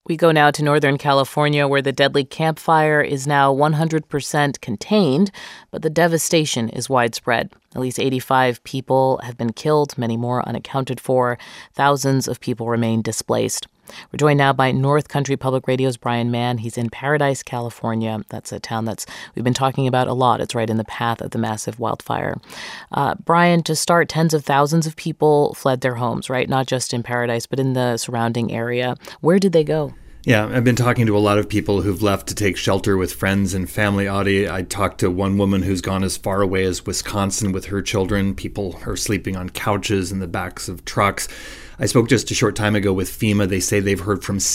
We go now to Northern California, where the deadly Camp Fire is now 100% contained, but the devastation is widespread. At least 85 people have been killed, many more unaccounted for. Thousands of people remain displaced. We're joined now by North Country Public Radio's Brian Mann. He's in Paradise, California. That's a town we've been talking about a lot. It's right in the path of the massive wildfire. Brian, to start, tens of thousands of people fled their homes, right? Not just in Paradise, but in the surrounding area. Where did they go? Yeah, I've been talking to a lot of people who've left to take shelter with friends and family. Audie, I talked to one woman who's gone as far away as Wisconsin with her children. People are sleeping on couches in the backs of trucks. I spoke just a short time ago with FEMA. They say they've heard from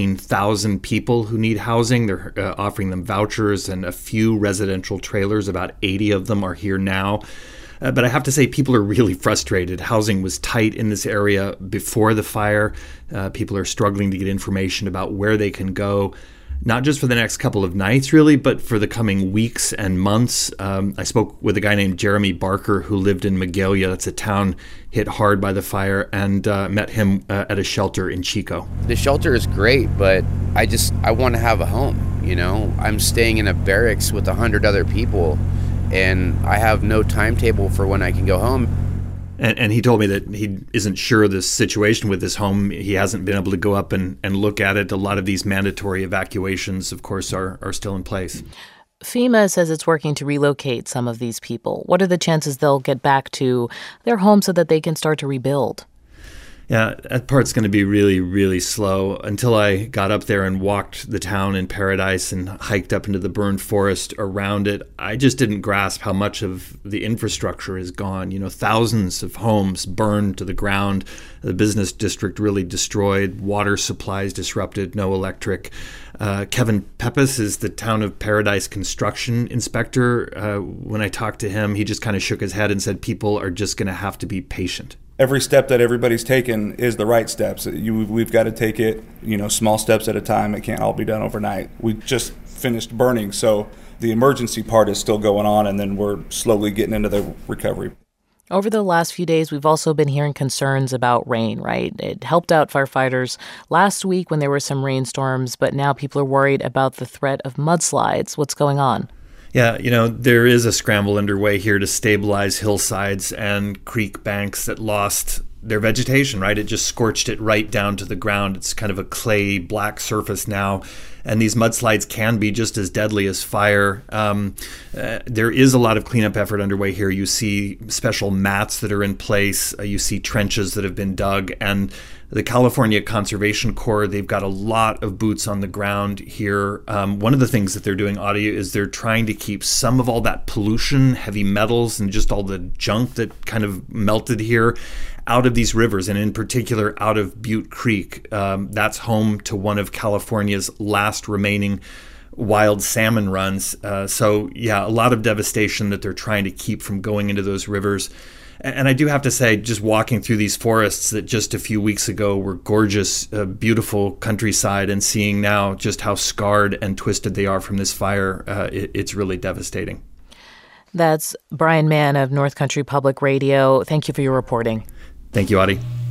17,000 people who need housing. They're offering them vouchers and a few residential trailers. About 80 of them are here now. But I have to say, people are really frustrated. Housing was tight in this area before the fire. People are struggling to get information about where they can go, not just for the next couple of nights, really, but for the coming weeks and months. I spoke with a guy named Jeremy Barker who lived in Magalia. That's a town hit hard by the fire, and met him at a shelter in Chico. The shelter is great, but I want to have a home, you know? I'm staying in a barracks with 100 other people, and I have no timetable for when I can go home. And he told me that he isn't sure of the situation with his home. He hasn't been able to go up and look at it. A lot of these mandatory evacuations, of course, are still in place. FEMA says it's working to relocate some of these people. What are the chances they'll get back to their home so that they can start to rebuild? Yeah, that part's going to be really, really slow. Until I got up there and walked the town in Paradise and hiked up into the burned forest around it, I just didn't grasp how much of the infrastructure is gone. You know, thousands of homes burned to the ground, the business district really destroyed, water supplies disrupted, no electric. Kevin Pepis is the town of Paradise construction inspector. When I talked to him, he just kind of shook his head and said people are just going to have to be patient. Every step that everybody's taken is the right steps. We've got to take it, small steps at a time. It can't all be done overnight. We just finished burning, so the emergency part is still going on, and then we're slowly getting into the recovery. Over the last few days, we've also been hearing concerns about rain, right? It helped out firefighters last week when there were some rainstorms, but now people are worried about the threat of mudslides. What's going on? Yeah, there is a scramble underway here to stabilize hillsides and creek banks that lost their vegetation, right? It just scorched it right down to the ground. It's kind of a clay black surface now. And these mudslides can be just as deadly as fire. There is a lot of cleanup effort underway here. You see special mats that are in place. You see trenches that have been dug. And the California Conservation Corps, they've got a lot of boots on the ground here. One of the things that they're doing, Audie, is they're trying to keep some of all that pollution, heavy metals, and just all the junk that kind of melted here out of these rivers, and in particular out of Butte Creek. That's home to one of California's last remaining wild salmon runs. So, a lot of devastation that they're trying to keep from going into those rivers. And I do have to say, just walking through these forests that just a few weeks ago were gorgeous, beautiful countryside, and seeing now just how scarred and twisted they are from this fire, it's really devastating. That's Brian Mann of North Country Public Radio. Thank you for your reporting. Thank you, Audie.